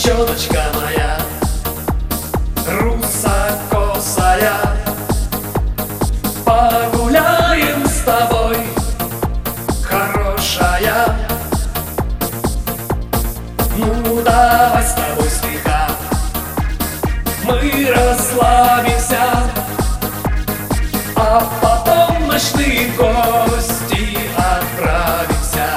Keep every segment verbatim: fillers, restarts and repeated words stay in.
девчоночка моя, русокосая, погуляем с тобой, хорошая. Ну давай с тобой слегка мы расслабимся, а потом в ночные гости отправимся.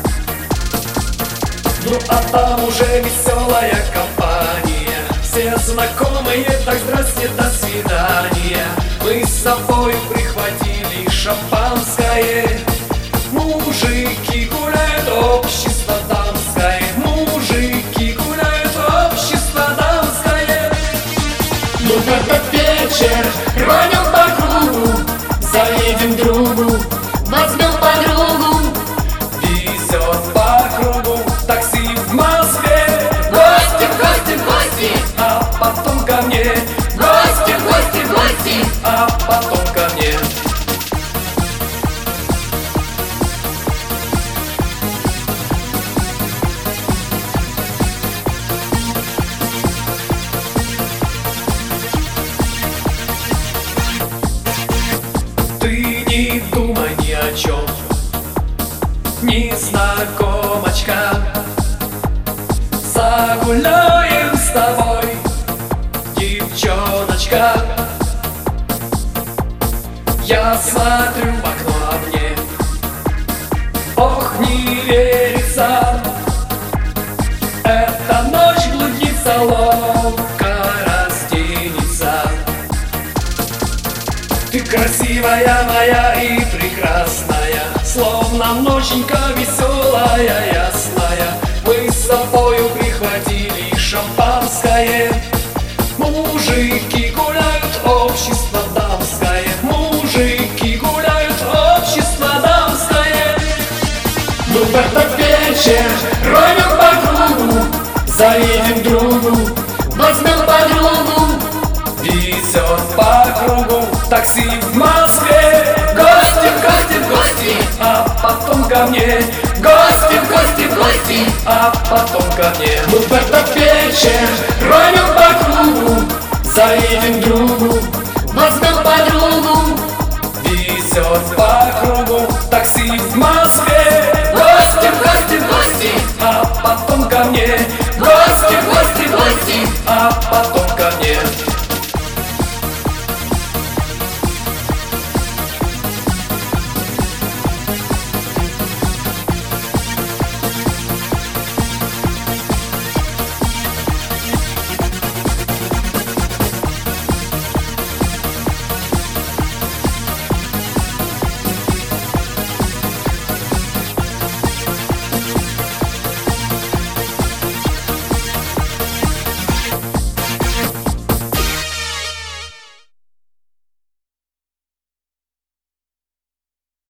Ну а там уже веселая компания, все знакомые, так здрасте, до свидания. Мы с собой прихватили шампанское, мужики гуляют, общество дамское. Мужики гуляют, общество дамское. Ну в этот вечер рванем по кругу, заедем к другу, возьмем подругу. Везет по кругу такси в Москве. Гости, гости, гости, А потом ко мне. гости, гости, гости. А потом ко мне. Ты не думай ни о чем, незнакомочка. Загуляем с тобой, девчоночка. Я смотрю в окно, а мне ох, не верится. Эта ночь блудница ловко разденется. Ты красивая моя и прекрасная, словно ноченька веселая, ясная. Мы с собою прихватили шампанское, мужики гуляют, общество дамское. Мужики гуляют, общество дамское. Ну в этот вечер рванем по кругу, заедем к другу, возьмем подругу. Везет по кругу такси в Москве. Гости, гости, гости, А потом ко мне. гости, гости, гости. А потом ко мне. Ну в этот вечер рванем